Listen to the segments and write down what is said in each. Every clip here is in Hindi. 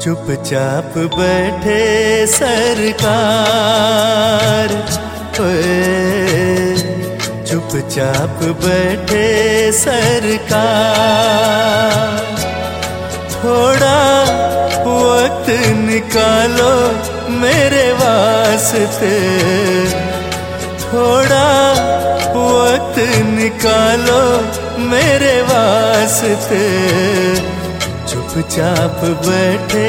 चुपचाप बैठे सरकार, चुपचाप बैठे सरकार। थोड़ा वक्त निकालो मेरे वास्ते, थोड़ा वक्त निकालो मेरे वास्ते। चुपचाप बैठे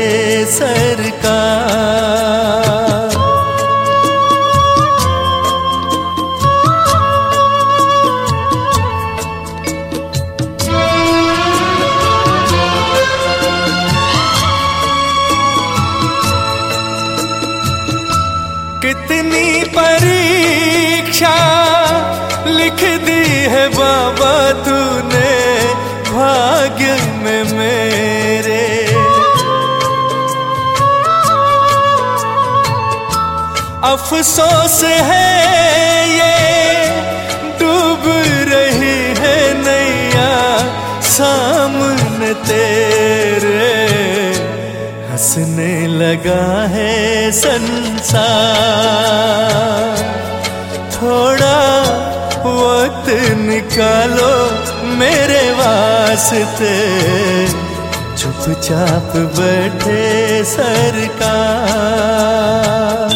सरकार। कितनी परीक्षा लिख दी है बाबा तूने भाग्य में मेरे। अफसोस है ये डूब रही है नैया सामने तेरे। हंसने लगा है संसार, थोड़ा वक्त निकालो मेरे वास्ते। चुपचाप बैठे सरकार।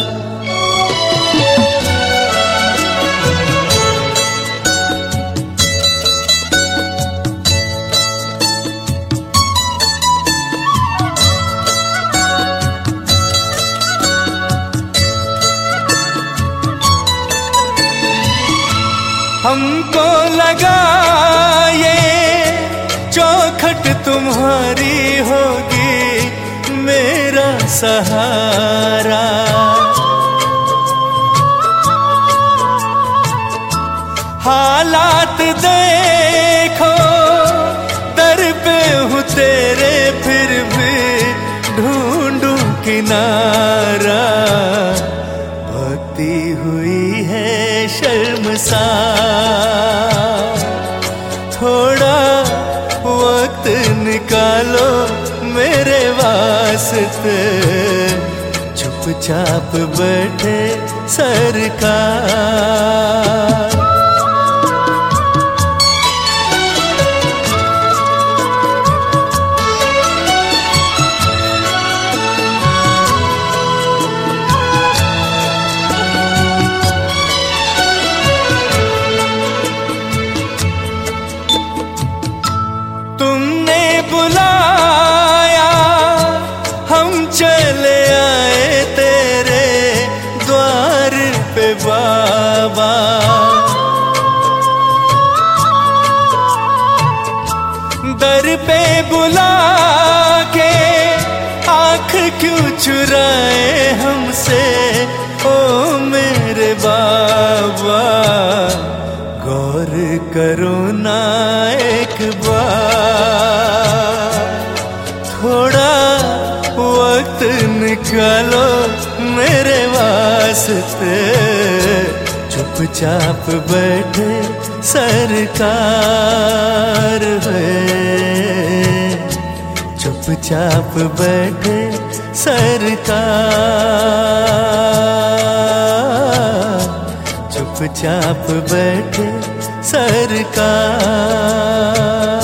हमको लगा ये चौखट तुम्हारी होगी मेरा सहारा। हालात देखो दर पे हूँ तेरे, फिर भी ढूंढूं किनारा। भक्ति हुई है शर्मसार, थोड़ा वक्त निकालो मेरे वास्ते। चुपचाप बैठे सरकार। तुमने बुलाया हम चले आए तेरे द्वार पे बाबा। दर पे बुला के आँख क्यों चुराए हमसे ओ मेरे बाबा। गौर करो ना एक बार, थोड़ा वक्त निकालो मेरे वास्ते। चुपचाप बैठे सरकार है, चुपचाप बैठे सरकार। चुपचाप बैठे सरकार।